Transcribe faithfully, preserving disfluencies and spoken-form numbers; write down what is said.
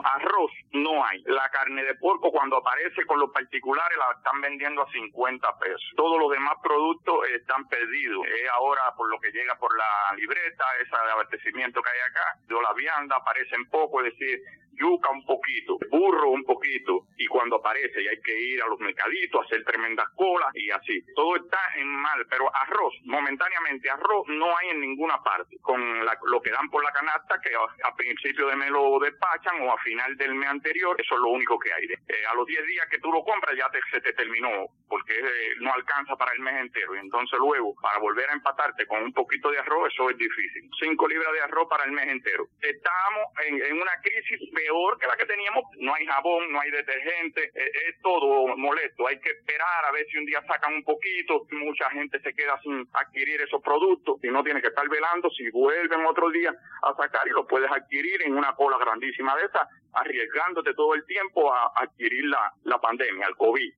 Arroz no hay. La carne de porco cuando aparece con los particulares la están vendiendo a cincuenta pesos. Todos los demás productos están perdidos. Es ahora por lo que llega por la libreta, esa de abastecimiento que hay acá. De la vianda aparecen poco, es decir, yuca un poquito, burro un poquito, y cuando aparece y hay que ir a los mercaditos, hacer tremendas colas y así. Todo está en mal, pero arroz, momentáneamente arroz no hay en ninguna parte. Con la, lo que dan por la canasta, que a, a principio de mes lo despachan o a final del mes anterior, eso es lo único que hay. Eh, a los diez días que tú lo compras ya te, se te terminó, porque eh, no alcanza para el mes entero. Y entonces luego, para volver a empatarte con un poquito de arroz, eso es difícil. Cinco libras de arroz para el mes entero. Estamos en, en una crisis peor que la que teníamos. No hay jabón, no hay detergente, eh, es todo molesto. Hay que esperar a ver si un día sacan un poquito. Mucha gente se queda sin adquirir esos productos y no tiene que estar velando si vuelven otro día a sacar, y lo puedes adquirir en una cola grandísima de esa, arriesgándote todo el tiempo a adquirir la, la pandemia, el COVID.